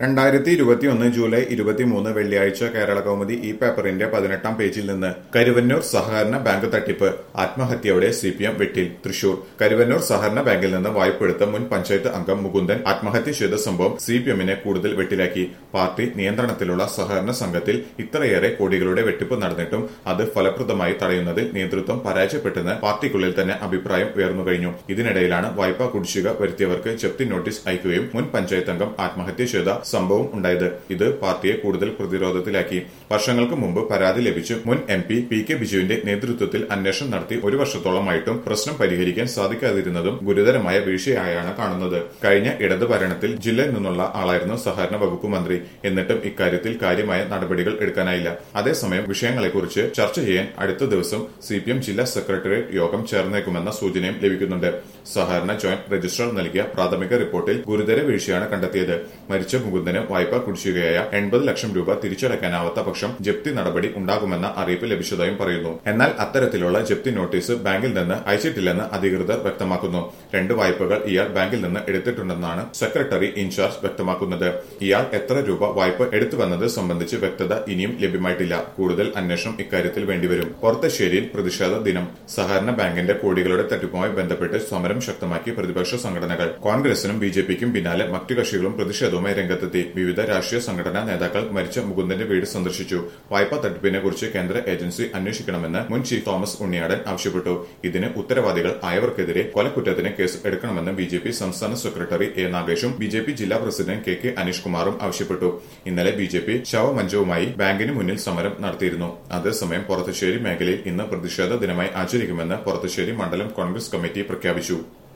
2021 July 23 വെള്ളിയാഴ്ച കേരള കൗമുദി ഈ പേപ്പറിന്റെ 18-ാം പേജിൽ നിന്ന് കരുവന്നൂർ സഹകരണ ബാങ്ക് തട്ടിപ്പ് ആത്മഹത്യയോടെ സിപിഎം വെട്ടിൽ തൃശൂർ കരുവന്നൂർ സഹകരണ ബാങ്കിൽ നിന്ന് വായ്പെടുത്ത മുൻ പഞ്ചായത്ത് അംഗം മുകുന്ദൻ ആത്മഹത്യ ചെയ്ത സംഭവം സിപിഎമ്മിനെ കൂടുതൽ വെട്ടിലാക്കി. പാർട്ടി നിയന്ത്രണത്തിലുള്ള സഹകരണ സംഘത്തിൽ ഇത്രയേറെ കോടികളുടെ വെട്ടിപ്പ് നടന്നിട്ടും അത് ഫലപ്രദമായി തടയുന്നതിൽ നേതൃത്വം പരാജയപ്പെട്ടെന്ന് പാർട്ടിക്കുള്ളിൽ തന്നെ അഭിപ്രായം ഉയർന്നുകഴിഞ്ഞു. ഇതിനിടയിലാണ് വായ്പാ കുടിശ്ശിക വരുത്തിയവർക്ക് ജപ്തി നോട്ടീസ് അയക്കുകയും മുൻ പഞ്ചായത്ത് അംഗം ആത്മഹത്യ ചെയ്ത സംഭവം ഉണ്ടായത്. ഇത് പാർട്ടിയെ കൂടുതൽ പ്രതിരോധത്തിലാക്കി. വർഷങ്ങൾക്ക് മുമ്പ് പരാതി ലഭിച്ചു മുൻ എം പി കെ ബിജുവിന്റെ നേതൃത്വത്തിൽ അന്വേഷണം നടത്തി ഒരു വർഷത്തോളമായിട്ടും പ്രശ്നം പരിഹരിക്കാൻ സാധിക്കാതിരുന്നതും ഗുരുതരമായ വീഴ്ചയായാണ് കാണുന്നത്. കഴിഞ്ഞ ഇടത് ഭരണത്തിൽ ജില്ലയിൽ നിന്നുള്ള ആളായിരുന്നു സഹകരണ വകുപ്പ് മന്ത്രി. എന്നിട്ടും ഇക്കാര്യത്തിൽ കാര്യമായ നടപടികൾ എടുക്കാനായില്ല. അതേസമയം വിഷയങ്ങളെക്കുറിച്ച് ചർച്ച ചെയ്യാൻ അടുത്ത ദിവസം സിപിഎം ജില്ലാ സെക്രട്ടേറിയറ്റ് യോഗം ചേർന്നേക്കുമെന്ന സൂചനയും ലഭിക്കുന്നുണ്ട്. സഹകരണ ജോയിന്റ് രജിസ്ട്രാർ നൽകിയ പ്രാഥമിക റിപ്പോർട്ടിൽ ഗുരുതര വീഴ്ചയാണ് കണ്ടെത്തിയത്. മരിച്ച മുകുന്ദന് വായ്പാ കുടിശ്ശികയായ 80 ലക്ഷം രൂപ തിരിച്ചടയ്ക്കാനാവാത്ത പക്ഷം ജപ്തി നടപടി ഉണ്ടാകുമെന്ന അറിയിപ്പ് ലഭിച്ചതായും പറയുന്നു. എന്നാൽ അത്തരത്തിലുള്ള ജപ്തി നോട്ടീസ് ബാങ്കിൽ നിന്ന് അയച്ചിട്ടില്ലെന്ന് അധികൃതർ വ്യക്തമാക്കുന്നു. 2 വായ്പകൾ ഇയാൾ ബാങ്കിൽ നിന്ന് എടുത്തിട്ടുണ്ടെന്നാണ് സെക്രട്ടറി ഇൻചാർജ് വ്യക്തമാക്കുന്നത്. ഇയാൾ എത്ര രൂപ വായ്പ എടുത്തുവെന്നത് സംബന്ധിച്ച് വ്യക്തത ഇനിയും ലഭ്യമായിട്ടില്ല. കൂടുതൽ അന്വേഷണം ഇക്കാര്യത്തിൽ വേണ്ടിവരും. പൊറത്തശ്ശേരിയിൽ പ്രതിഷേധ ദിനം. സഹകരണ ബാങ്കിന്റെ കോടികളുടെ തട്ടിപ്പുമായി ബന്ധപ്പെട്ട് സമരം ശക്തമാക്കി പ്രതിപക്ഷ സംഘടനകൾ. കോൺഗ്രസിനും ബിജെപിക്കും പിന്നാലെ മറ്റു കക്ഷികളും പ്രതിഷേധവുമായി രംഗത്തെത്തി. വിവിധ രാഷ്ട്രീയ സംഘടനാ നേതാക്കൾ മരിച്ച മുകുന്ദന്റെ വീട് സന്ദർശിച്ചു. വായ്പാ തട്ടിപ്പിനെ കുറിച്ച് കേന്ദ്ര ഏജൻസി അന്വേഷിക്കണമെന്ന് മുൻ ചീഫ് തോമസ് ഉണ്ണിയാടൻ ആവശ്യപ്പെട്ടു. ഇതിന് ഉത്തരവാദികൾ ആയവർക്കെതിരെ കൊലക്കുറ്റത്തിന് കേസ് എടുക്കണമെന്ന് ബിജെപി സംസ്ഥാന സെക്രട്ടറി എ നാഗേഷും ബിജെപി ജില്ലാ പ്രസിഡന്റ് കെ അനീഷ് കുമാറും ആവശ്യപ്പെട്ടു. ഇന്നലെ ബിജെപി ശവമഞ്ചവുമായി ബാങ്കിന് മുന്നിൽ സമരം നടത്തിയിരുന്നു. അതേസമയം പൊറത്തശ്ശേരി മേഖലയിൽ ഇന്ന് പ്രതിഷേധ ദിനമായി ആചരിക്കുമെന്ന് പൊറത്തശ്ശേരി മണ്ഡലം കോൺഗ്രസ് കമ്മിറ്റി പ്രഖ്യാപിച്ചു.